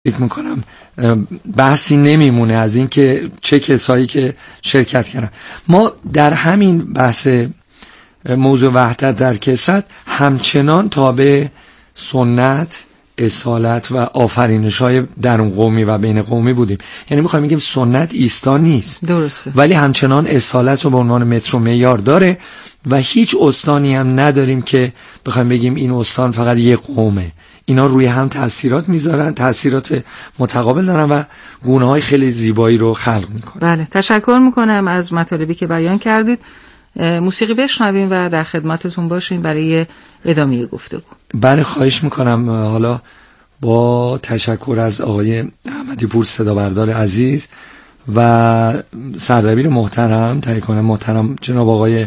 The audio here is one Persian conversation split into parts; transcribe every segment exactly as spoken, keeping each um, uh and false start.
فکر میکنم بحثی نمیمونه از این که چه کسایی که شرکت کردن. ما در همین بحث موضوع وحدت در کثرت همچنان تابع سنت، اصالت و آفرینش‌های درون قومی و بین قومی بودیم. یعنی میخوایم بگیم سنت ایستا نیست، درسته، ولی همچنان اصالت رو به عنوان متر و معیار داره و هیچ استانی هم نداریم که بخوایم بگیم این استان فقط یک قومه. اینا روی هم تأثیرات میذارن، تأثیرات متقابل دارن و گونه‌های خیلی زیبایی رو خلق میکنن. بله، تشکر میکنم از مطالبی که بیان کردید. موسیقی بشنویم و در خدمتتون باشیم برای ادامه گفتگو. بله، خواهش میکنم. حالا با تشکر از آقای احمدی پور صدا بردار عزیز و سردبیر محترم، تهیه کننده محترم جناب آقای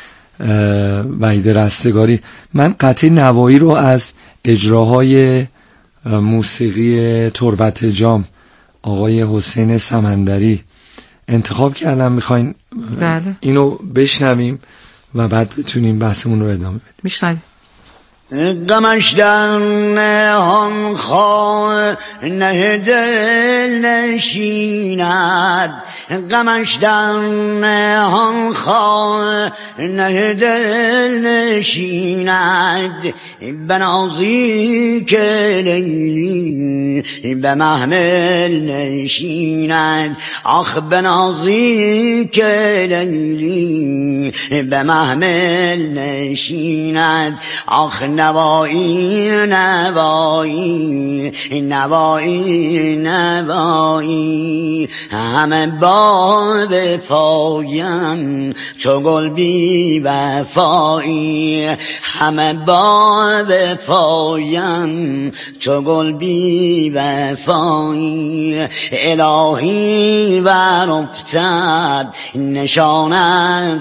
وحید رستگاری، من قطعه نوایی رو از اجراهای موسیقی تربت جام آقای حسین سمندری انتخاب کردم. میخواین بله اینو بشنویم و بعد بتونیم بحثمون رو ادامه بدیم. میشنویم. غمش در نهان خواه نه دل نشیند، غمش در نهان خواه نه دل نشیند، بنازی که لیلی به محمل نشیند، آخ بنازی که لیلی به محمل نشیند، آخ نوایی نوایی نوایی نوایی، همه با وفایم چو گل بی وفایی، همه با وفایم چو گل بی وفایی، الهی ور افتد نشان از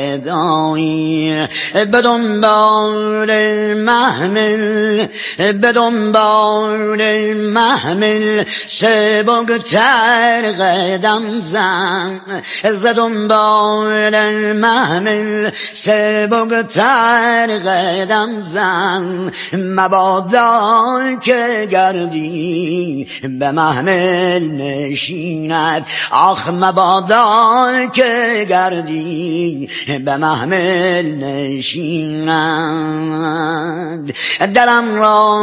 جدایی، به دنبال محمل به دنبال محمل سبکتر قدم زن، ز دنبال محمل سبکتر قدم زن، مبادا که گردی به محمل نشیند، آخ مبادا که گردی به محمل نشیند، دلم را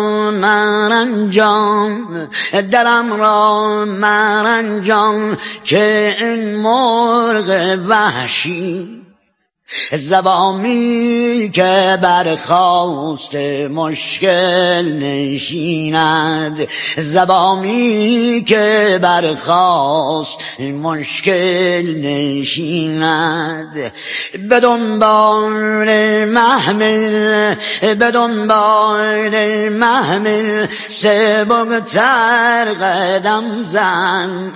مرنجان دلم را مرنجان که این مرغ وحشی، زبامی که برخاست مشکل نشیند، زبامی که برخاست مشکل نشیند، به دنبال محمل به دنبال محمل سبکتر قدم زن،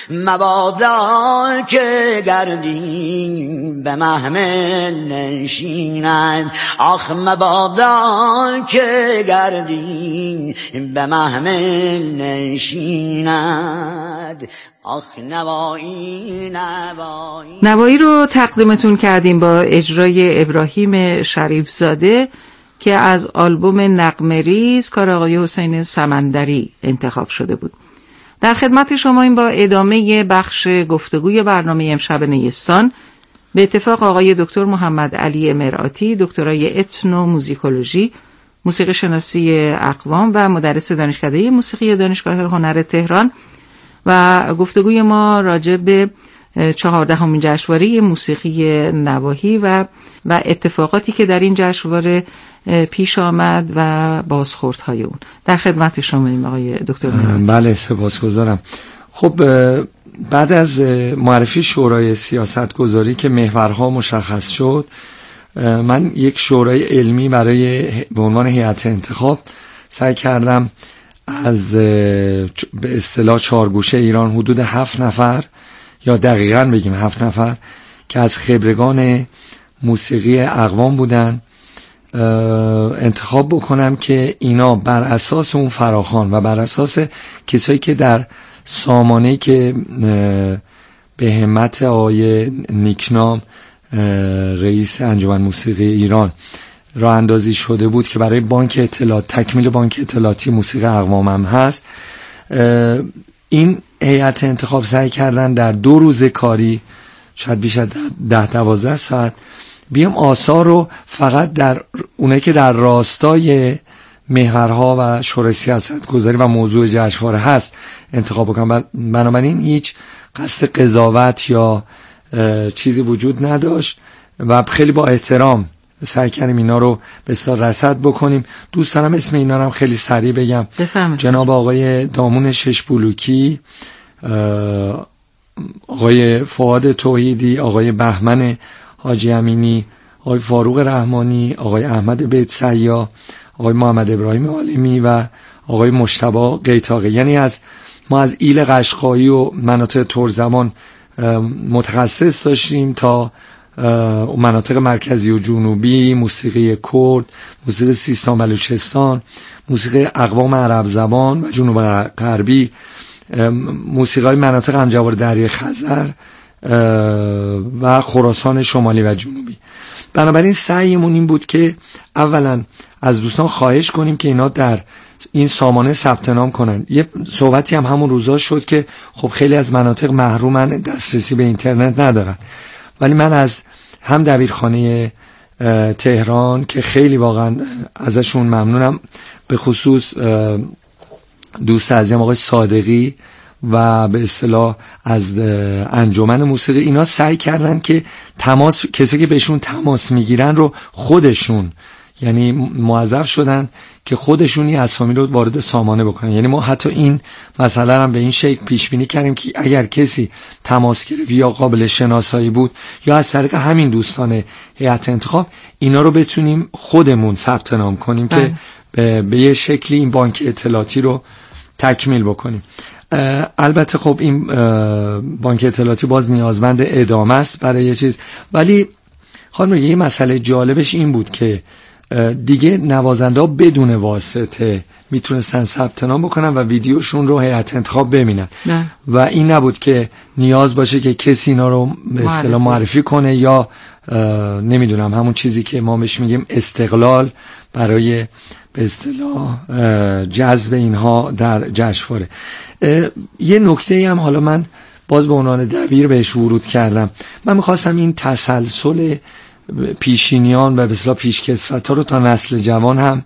مبادا که گردی به محمل نشیند، آخ مبادا که گردی به محمل نشیند، آخ نوایی نوایی. نوایی رو تقدیمتون کردیم با اجرای ابراهیم شریف زاده که از آلبوم نغمه‌ریز کار آقای حسین سمندری انتخاب شده بود. در خدمت شما این با ادامه بخش گفتگوی برنامه امشب نیستان. به اتفاق آقای دکتر محمد علی مرآتی، دکترای اتنو موزیکولوژی، موسیقی شناسی اقوام و مدرس دانشکده موسیقی دانشگاه هنر تهران، و گفتگوی ما راجع به چهاردهمین جشنواره موسیقی نواحی و و اتفاقاتی که در این جشنواره پیش آمد و بازخوردهای اون. در خدمت شما آقای دکتر مرآتی. بله، سپاسگزارم. خب بعد از معرفی شورای سیاستگذاری که محورها مشخص شد، من یک شورای علمی برای به عنوان هیئت انتخاب سعی کردم از به اصطلاح چهارگوشه ایران حدود هفت نفر یا دقیقاً بگیم هفت نفر که از خبرگان موسیقی اقوام بودن انتخاب بکنم که اینا بر اساس اون فراخوان و بر اساس کسایی که در سامانه‌ای که به همت آقای نیکنام رئیس انجمن موسیقی ایران راه اندازی شده بود که برای بانک اطلاعات، تکمیل بانک اطلاعاتی موسیقی اقوام هم هست، این هیئت انتخاب سعی کردن در دو روز کاری، شاید بیش از ده دوازده ساعت، بیام آثار رو فقط در اونه که در راستای محورها و شورای سیاست گذاری و موضوع جشنواره هست انتخاب بکنم. بنابراین هیچ قصد قضاوت یا چیزی وجود نداشت و خیلی با احترام سعی کردیم اینا رو به اصطلاح رصد بکنیم. دوست دارم اسم اینا رو هم خیلی سریع بگم. بفهمید. جناب آقای دامون شش بلوکی، آقای فؤاد توحیدی، آقای بهمن حاجی امینی، آقای فاروق رحمانی، آقای احمد بیت سیا، آقای محمد ابراهیم عالمی و آقای مجتبی قیتاقی. یعنی از ما از ایل قشقایی و مناطق ترزمان متخصص داشتیم تا مناطق مرکزی و جنوبی، موسیقی کرد، موسیقی سیستان بلوچستان، موسیقی اقوام عرب زبان و جنوب غربی، موسیقی مناطق همجوار دریای خزر و خراسان شمالی و جنوبی. بنابراین سعیمون این بود که اولا از دوستان خواهش کنیم که اینا در این سامانه ثبت نام کنن. یه صحبتی هم همون روزا شد که خب خیلی از مناطق محرومن، دسترسی به اینترنت ندارن، ولی من از هم دبیرخانه تهران که خیلی واقعا ازشون ممنونم، به خصوص دوست عزیزم آقای صادقی و به اصطلاح از انجمن موسیقی، اینا سعی کردن که تماس کسی که بهشون تماس میگیرن رو خودشون، یعنی موظف شدن که خودشونی اسامی رو وارد سامانه بکنن. یعنی ما حتی این مسئله هم به این شکل پیش بینی کردیم که اگر کسی تماس گرفت یا قابل شناسایی بود یا از طریق همین دوستان هیئت انتخاب، اینا رو بتونیم خودمون ثبت نام کنیم که به, به یه شکلی این بانک اطلاعاتی رو تکمیل بکنیم. البته خب این بانک اطلاعاتی باز نیازمند ادامه است برای یه چیز، ولی خانم یه مسئله جالبش این بود که دیگه نوازنده ها بدون واسطه میتونستن ثبت نام بکنن و ویدیوشون رو هیئت انتخاب ببینن و این نبود که نیاز باشه که کسی اینا رو به اصطلاح معرفی کنه یا نمیدونم همون چیزی که ما بهش میگیم استقلال برای به اصطلاح جذب اینها در جشنواره. یه نکته هم حالا من باز به عنوان دبیر بهش ورود کردم. من میخواستم این تسلسل پیشینیان و به اصطلاح پیشکسوت‌ها رو تا نسل جوان هم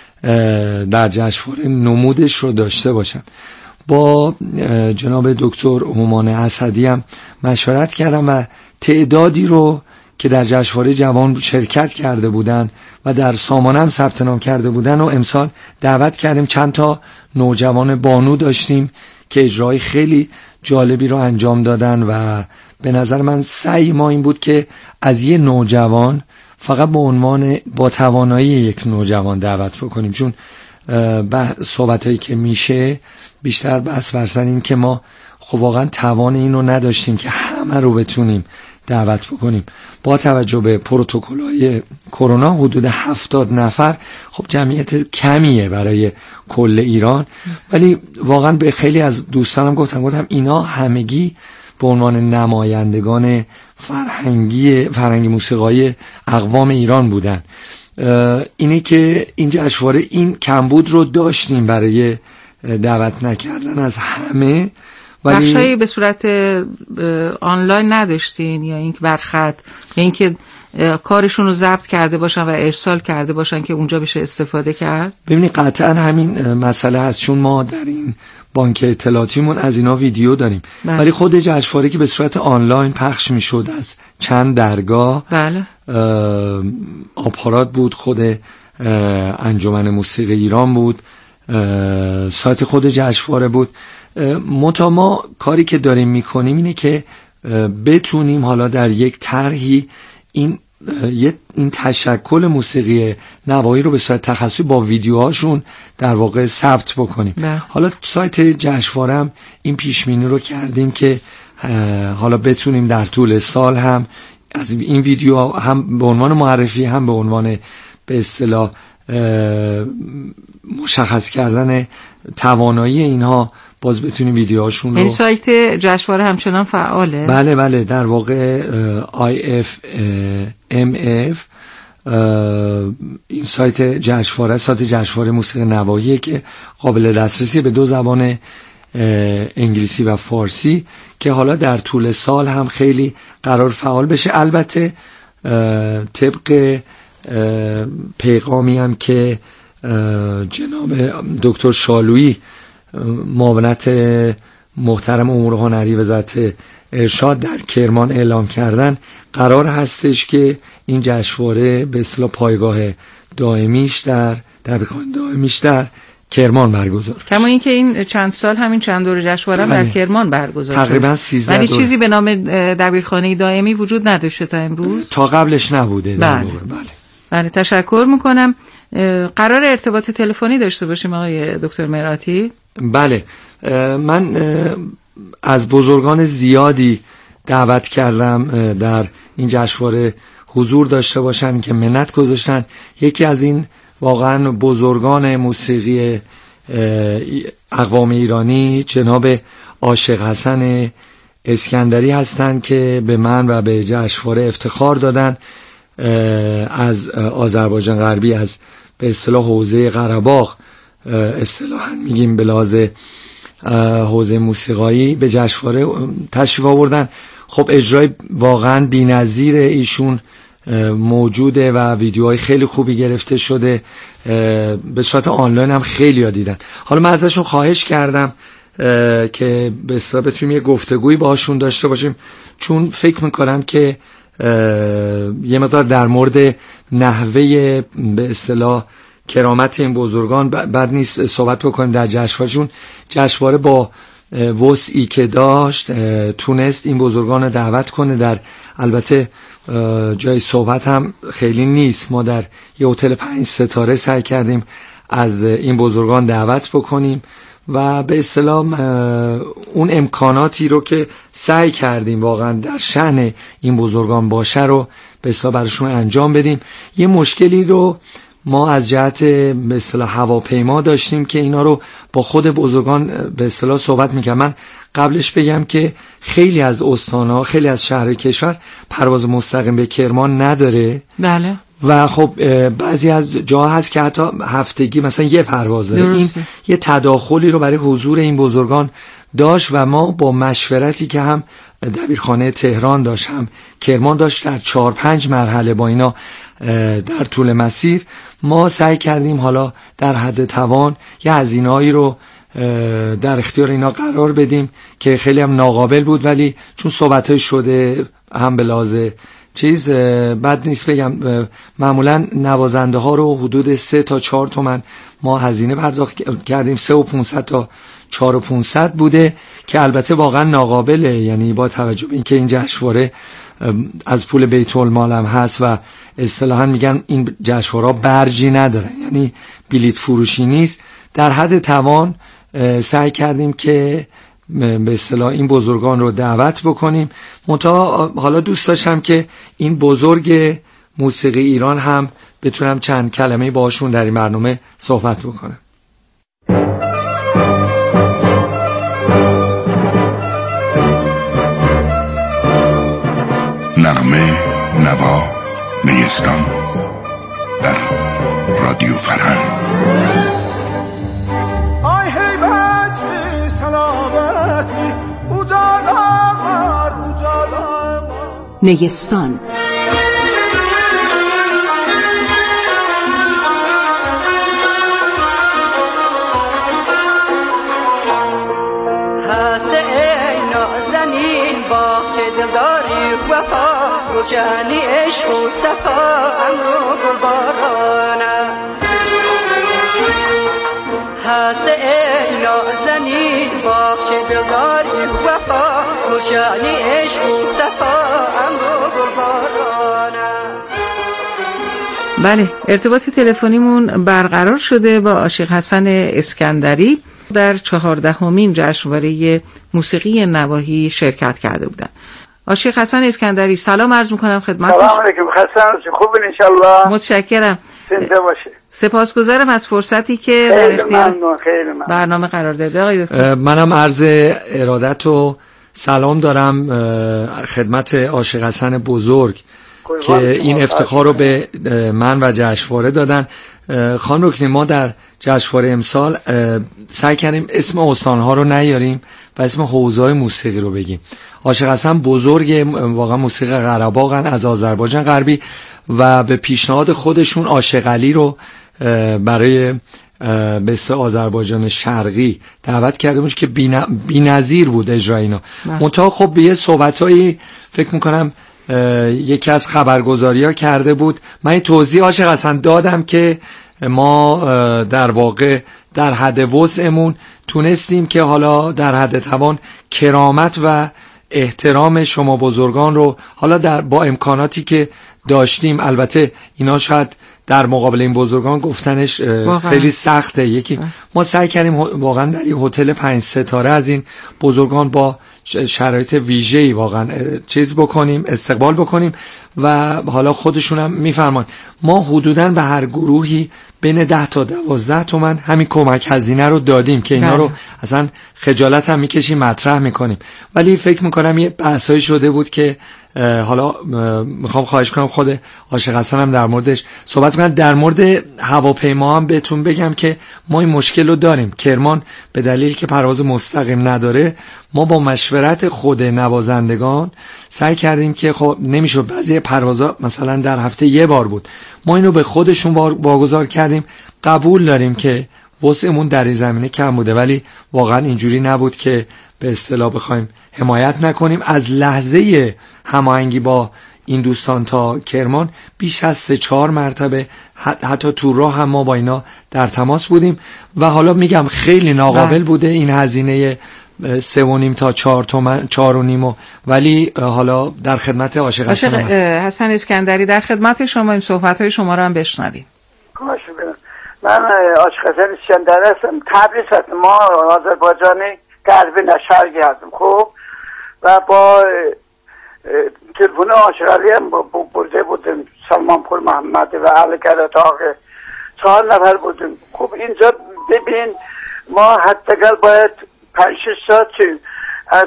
در جشنواره نمودش رو داشته باشم. با جناب دکتر هومان اسدی هم مشورت کردم و تعدادی رو که در جشنواره جوان شرکت کرده بودن و در سامانه هم ثبت نام کرده بودن و امسال دعوت کردیم. چند تا نوجوان بانو داشتیم که اجرای خیلی جالبی رو انجام دادن و به نظر من سعی ما این بود که از یه نوجوان فقط به عنوان با توانایی یک نوجوان دعوت بکنیم، چون صحبتایی که میشه بیشتر بس برسن این که ما خب واقعا توان این رو نداشتیم که همه رو بتونیم دعوت بکنیم. با توجه به پروتکل‌های کرونا حدود هفتاد نفر خب جمعیت کمیه برای کل ایران، ولی واقعا به خیلی از دوستانم گفتم گفتم اینا همگی به عنوان نمایندگان فرهنگی فرهنگی موسیقایی اقوام ایران بودن. اینه که این جشنواره این کمبود رو داشتیم برای دعوت نکردن از همه، ولی بخشایی به صورت آنلاین نداشتین یا اینکه برخط یا اینکه کارشون رو ضبط کرده باشن و ارسال کرده باشن که اونجا بشه استفاده کرد؟ ببینید قطعا همین مسئله هست، چون ما در این بانک اطلاعاتیمون از اینا ویدیو داریم. بله. ولی خود جشنواره که به صورت آنلاین پخش میشد از چند درگاه، بله. آپارات بود، خود انجمن موسیقی ایران بود، سایت خود جشنواره بود. متا ما کاری که داریم میکنیم اینه که بتونیم حالا در یک طرحی این این تشکل موسیقی نوایی رو به صورت تخصصی با ویدیوهاشون در واقع ثبت بکنیم. بله. حالا سایت جشنواره هم این پیش‌بینی رو کردیم که حالا بتونیم در طول سال هم از این ویدیو هم به عنوان معرفی هم به عنوان به اصطلاح مشخص کردن توانایی اینها باز بتونیم ویدیوهاشون رو. این سایت جشنواره همچنان فعاله؟ بله بله، در واقع آی اف ام اف این سایت جشنواره، سایت جشنواره موسیقی نوایی که قابل دسترسی به دو زبان انگلیسی و فارسی که حالا در طول سال هم خیلی قرار فعال بشه. البته طبق پیغامی هم که جناب دکتر شالویی معاونت محترم امور هنری وزارت ارشاد در کرمان اعلام کردن، قرار هستش که این جشنواره به اصطلاح پایگاه دائمیش در دبیرخانه دائمیش در کرمان برگزار. کما اینکه این چند سال همین چند دور جشنواره در کرمان برگزار شد. تقریبا سیزده ولی دور. چیزی به نام دبیرخانه دائمی وجود نداشته تا امروز. تا قبلش نبوده در بله. واقع. بله. بله تشکر میکنم. قرار ارتباط تلفنی داشته باشیم آقای دکتر میراتی؟ بله، من از بزرگان زیادی دعوت کردم در این جشنواره حضور داشته باشن که منت گذاشتن. یکی از این واقعا بزرگان موسیقی اقوام ایرانی جناب عاشق حسن اسکندری هستند که به من و به جشنواره افتخار دادن. از آذربایجان غربی، از به اصطلاح حوزه قره‌باغ اصطلاحاً میگیم به لحاظ حوزه موسیقایی به جشنواره تشریف آوردن. خب اجرای واقعا بی‌نظیر ایشون موجوده و ویدیوهای خیلی خوبی گرفته شده، به صورت آنلاین هم خیلی ها دیدن. حالا من ازشون خواهش کردم که به اصطلاح بتونیم یه گفتگویی باهاشون داشته باشیم، چون فکر میکنم که یه مقدار در مورد نحوه به اصطلاح کرامت این بزرگان بد نیست صحبت بکنیم در جشنواره، چون جشنواره با وسعی که داشت تونست این بزرگان رو دعوت کنه. در البته جای صحبت هم خیلی نیست، ما در یه هتل پنج ستاره سعی کردیم از این بزرگان دعوت بکنیم و به اصطلاح اون امکاناتی رو که سعی کردیم واقعا در شأن این بزرگان باشه رو به اصطلاح براشون انجام بدیم. یه مشکلی رو ما از جهت به اصطلاح هواپیما داشتیم که اینا رو با خود بزرگان به اصطلاح صحبت می‌کردم. من قبلش بگم که خیلی از استان‌ها، خیلی از شهر کشور پرواز مستقیم به کرمان نداره. بله. و خب بعضی از جاها هست که حتی هفتگی مثلا یه پرواز داره. این یه تداخلی رو برای حضور این بزرگان داشت و ما با مشورتی که هم دبیرخانه تهران داشت هم کرمان داشت در چهار پنج مرحله با اینا در طول مسیر ما سعی کردیم حالا در حد توان یه هزینه‌ای رو در اختیار اینا قرار بدیم که خیلی هم ناقابل بود، ولی چون صحبت‌های شده هم به لحاظ چیز بد نیست بگم معمولا نوازنده ها رو حدود سه تا چهار تومن ما هزینه پرداخت کردیم، سه و پونصد تا چهار و پونصد بوده که البته واقعا ناقابله، یعنی با توجه به اینکه این جشنواره از پول بیت المال هم هست و اصطلاحا میگن این جشنواره برجی نداره، یعنی بلیت فروشی نیست. در حد توان سعی کردیم که به اصطلاح این بزرگان رو دعوت بکنیم. منتها حالا دوست داشتم که این بزرگ موسیقی ایران هم بتونم چند کلمه باشون در این برنامه صحبت بکنم. نغمه نوا نیستان در رادیو فرهنگ. نیستان هست ای نازنین با که دلداری وفا روشنی عشق و صفا امرو گلبارانه هست ای نازنین با که دلداری وفا روشنی عشق و صفا امرو گلبارانه. بله، ارتباط تلفنیمون برقرار شده با عاشق حسن اسکندری. در چهاردهمین جشنواره موسیقی نواحی شرکت کرده بودن. عاشق حسن اسکندری سلام عرض میکنم خدمتتون. سلام علیکم، خسته نباشید، خوبین ان شاء الله. متشکرم. زنده باشید. سپاسگزارم از فرصتی که در اختیار برنامه قرار داده آقای دکتر. منم عرض ارادت و سلام دارم خدمت عاشق حسن بزرگ که این افتخار رو به من و جشنواره دادن. خانم رکنی ما در جشنواره امسال سعی کردیم اسم استانها رو نیاریم و اسم حوزه‌های موسیقی رو بگیم. عاشق حسن بزرگ واقعا موسیقی قره‌باغن از آذربایجان غربی و به پیشنهاد خودشون عاشق علی رو برای به اصطلاح آذربایجان شرقی دعوت کرده بود که بی‌نظیر بود اجرای اینا. منتها خب به یه صحبتایی فکر میکنم یکی از خبرگزاری‌ها کرده بود، من توضیح عاشق حسن دادم که ما در واقع در حد وسعمون تونستیم که حالا در حد توان کرامت و احترام شما بزرگان رو حالا در با امکاناتی که داشتیم، البته اینا شاید در مقابل این بزرگان گفتنش خیلی سخته، یکی ما سعی کردیم واقعا در یه هتل پنج ستاره از این بزرگان با شرایط ویژه‌ای واقعا چیز بکنیم، استقبال بکنیم و حالا خودشون هم میفرمان ما حدوداً به هر گروهی بین ده تا دوازده تومن همین کمک هزینه رو دادیم که اینا رو اصلا خجالت هم میکشیم مطرح میکنیم، ولی فکر میکنم یه بحثایی شده بود که حالا میخوام خواهش کنم خود عاشق حسن هم در موردش صحبت کنم. در مورد هواپیما هم بهتون بگم که ما این مشکل رو داریم. کرمان به دلیل که پرواز مستقیم نداره، ما با مشورت خود نوازندگان سعی کردیم که خب نمیشه، بعضی پروازا مثلا در هفته یه بار بود، ما اینو به خودشون واگذار کردیم. قبول داریم که وسعمون در این زمینه کم بوده، ولی واقعا اینجوری نبود که به اصطلاح بخوایم حمایت نکنیم. از لحظه هماهنگی با این دوستان تا کرمان بیش از سه چهار مرتبه حتی تو راه هم ما با اینا در تماس بودیم و حالا میگم خیلی ناقابل بوده این هزینه سه و نیم تا چهار تومن، چهار و نیم، ولی حالا در خدمت عاشق حسن هست. حسن اسکندری در خدمت شما، این صحبت‌های شما رو هم بشنویم. من عاشق حسن اسکندری هستم، تبریز هستم. ما آذربایجانی غربی نشرگی هستم خب، و با تلفن عاشق علی هم برده بودیم، سلمان پور محمد و علی کرتاق، چهار نفر بودیم. خب اینجا ببین ما حداقل باید پنج شش ساعت از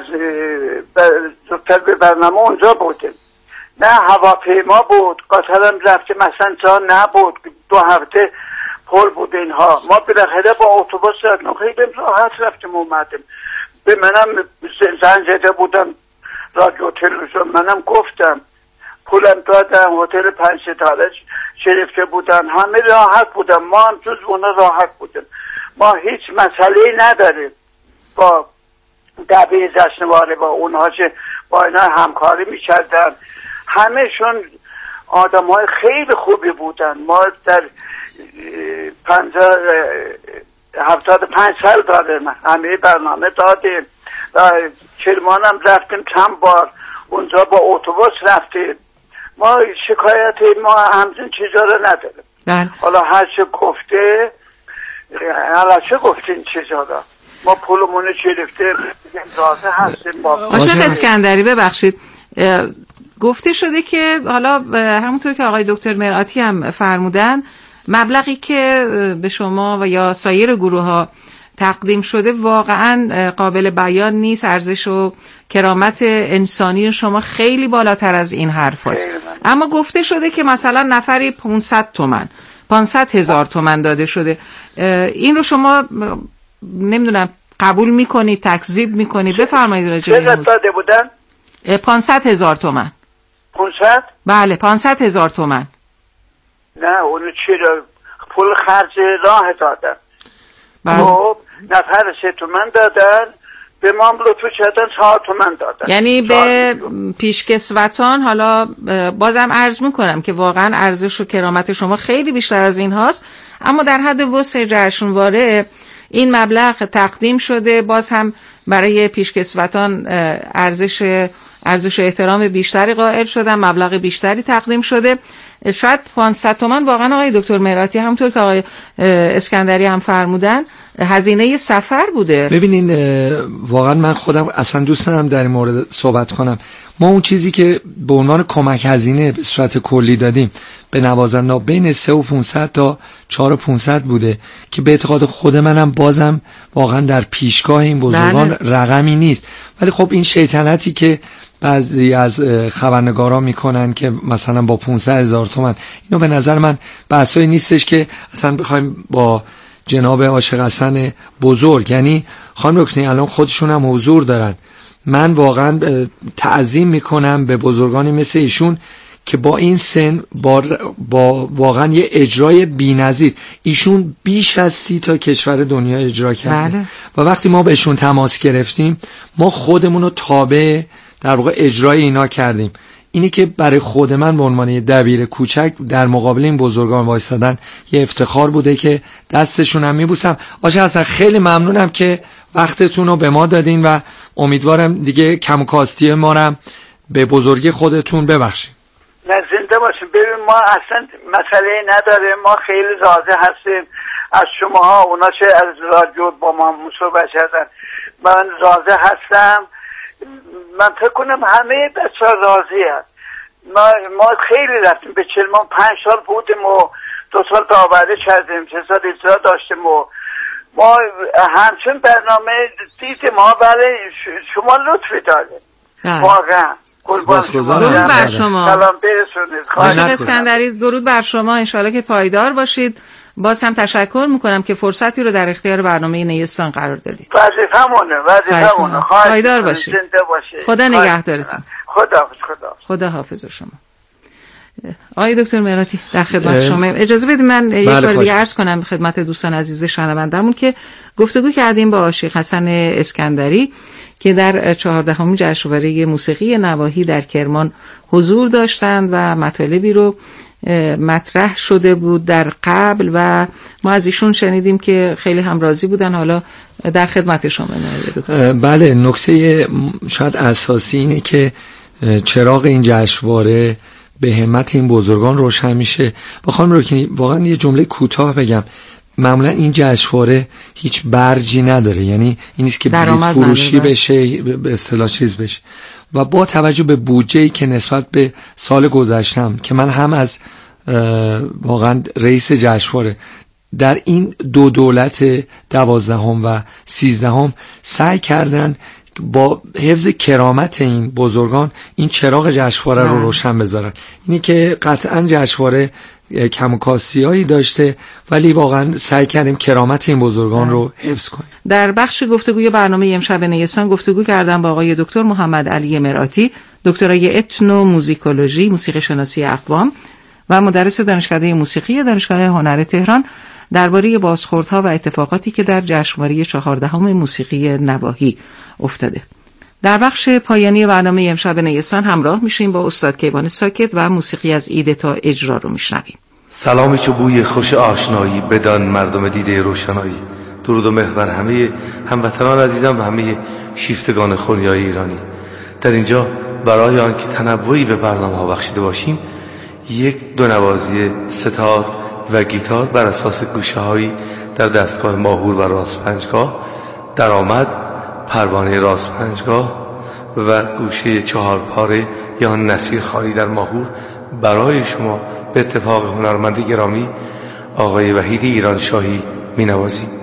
زودتر به برنامه اونجا بودیم، نه هواپیما بود، قطر هم رفتیم مثلا جا نبود، دو هفته پر بود اینها. ما بالاخره با اتوبوس رفتیم، خیلی راحت رفتیم اومدیم. به منم زنگ زده بودم رادیو تلویزیون، منم گفتم پولم دادم، هتل پنج ستاره شرفته بودن، همه راحت بودن، ما هم جز اونا راحت بودیم. ما هیچ مسئله‌ای نداریم با دبیر جشنواره، با اونها که با اینا همکاری میکردن، همهشون آدم های خیلی خوبی بودن. ما در پنجاه هفتاد پنج سال داریم همه برنامه دادیم و کرمان هم رفتیم چند بار، اونجا با اتوبوس رفتیم. ما شکایت ما همچین چیزا رو نداریم. بله. حالا هر چه گفته حالا چه گفتین چیزا رو ما پولمون گرفته راضی هستیم. با عاشق اسکندری ببخشید، گفته شده که حالا همونطور که آقای دکتر مرآتی هم فرمودن، مبلغی که به شما و یا سایر گروه ها تقدیم شده واقعا قابل بیان نیست. ارزش و کرامت انسانی شما خیلی بالاتر از این حرف هست. اما گفته شده که مثلا نفری پانصد تومن پانصد هزار تومن داده شده. این رو شما نمیدونم قبول میکنید، تکذیب میکنید؟ بفرمایید راجع به این موضوع. داده بودن؟ پانصد هزار تومن. پانصد؟ بله پانصد هزار تومن. نه اونو چی رو پول خرج راه دادن. خب نفر سه تومن دادن، به ما هم لطفو کردن چهار تومن دادن. یعنی به پیشکسوتان، حالا بازم عرض میکنم که واقعا ارزش و کرامت شما خیلی بیشتر از این هاست، اما در حد وسع جشنواره این مبلغ تقدیم شده، باز هم برای پیشکسوتان ارزش ارزش و احترام بیشتری قائل شدن، مبلغ بیشتری تقدیم شده. شاید پانصد تومن واقعا آقای دکتر مرآتی همونطور که آقای اسکندری هم فرمودن هزینه سفر بوده. ببینین واقعا من خودم اصلا دوست ندارم در این مورد صحبت کنم. ما اون چیزی که به عنوان کمک هزینه به صورت کلی دادیم به نوازنده بین سه و پانصد تا چهار و پانصد بوده که به اعتقاد خود منم بازم واقعا در پیشگاه این بزرگان بله. رقمی نیست. ولی خب این شیطنتی که بعضی از خبرنگارا میکنن که مثلا با پانصد هزار تومان. اینو به نظر من بحثایی نیستش که اصلا بخوایم با جناب عاشق حسن بزرگ، یعنی خانم رکنی الان خودشون هم حضور دارن، من واقعا تعظیم میکنم به بزرگانی مثل ایشون که با این سن با, با واقعا یه اجرای بی‌نظیر، ایشون بیش از سی تا کشور دنیا اجرا کرده. بله. و وقتی ما بهشون تماس گرفتیم ما خودمون رو تابع در واقع اجرای اینا کردیم. اینی که برای خود من به عنوان دبیر کوچک در مقابل این بزرگان وایسادن یه افتخار بوده که دستشون هم میبوسم. آقا حسن خیلی ممنونم که وقتتون رو به ما دادین و امیدوارم دیگه کم کاستی ما رو به بزرگی خودتون ببخشید. نه زنده باشیم. ببین ما اصلا مسئله نداره، ما خیلی راضی هستیم از شماها، اونا چه از رادیو با ما مصاحبه کردن، من راضی هستم. من فکر کنم همه بچه‌ها راضی هست. ما ما خیلی رفتیم به چلمان، پنج سال بودیم و دو سال داوری کردیم، سه سال اجرا داشتیم و ما همچنین برنامه دیدیم ما. برای شما لطفی داریم واقعا. درود بر شما. سلام برسونید. عاشق اسکندری درود بر شما. انشالله که پایدار باشید. باز هم تشکر میکنم که فرصتی رو در اختیار برنامه نیستان قرار دادید. وظیفمونه وظیفمونه. پایدار باشید. خدا نگهدارتون. خدا حافظ. خدا خدا حافظ شما. آقای دکتر مهراتی در خدمت شما. اجازه بدید من یک بار دیگه عرض کنم خدمت دوستان عزیز شنوندمون که گفتگو کردیم با عاشق حسن اسکندری که در چهاردهمین جشنواره موسیقی نواحی در کرمان حضور داشتند و مطالبی رو مطرح شده بود در قبل و ما از ایشون شنیدیم که خیلی هم راضی بودن. حالا در خدمت شما. بله، نکته شاید اساسی اینه که چراغ این جشنواره به همت این بزرگان روشن میشه. و خانم رکنی واقعا یه جمله کوتاه بگم، معمولا این جشنواره هیچ برجی نداره، یعنی این نیست که بلیط فروشی بشه به اصطلاح چیز بشه. و با توجه به بودجه‌ای که نسبت به سال گذشتم که من هم از واقعا رئیس جشنواره در این دو دولت دوازدهم و سیزدهم سعی کردن با حفظ کرامت این بزرگان این چراغ جشنواره رو روشن بذارن. اینی که قطعا جشنواره کم و کاستی‌هایی داشته ولی واقعا سعی کردیم کرامت این بزرگان رو حفظ کنیم. در بخش گفتگوی برنامه امشب نیستان گفتگو کردم با آقای دکتر محمد علی مراتی، دکترای اتنو موزیکولوژی، موسیقی شناسی اقوام و مدرس دانشکده موسیقی دانشگاه هنر تهران درباره بازخوردها و اتفاقاتی که در جشنواره چهاردهم موسیقی نواحی افتاده. در بخش پایانی برنامه امشب نیستان همراه میشیم با استاد کیوان ساکت و موسیقی از ایده تا اجرا رو میشنویم. سلامی چو بوی خوش آشنایی بدان مردم دیده روشنایی. درود و مهر بر همه هموطنان عزیزم و همه شیفتگان خونیای ایرانی. در اینجا برای آن که تنوعی به برنامه ها بخشیده باشیم یک دو نوازی ستار و گیتار بر اساس گوشه هایی در دستگاه ماهور و راست پنجگاه، درآمد پروانه راست پنجگاه و گوشه چهار پاره یا نصیر خاری در ماهور برای شما به اتفاق هنرمند گرامی آقای وحید ایرانشاهی می نوازیم.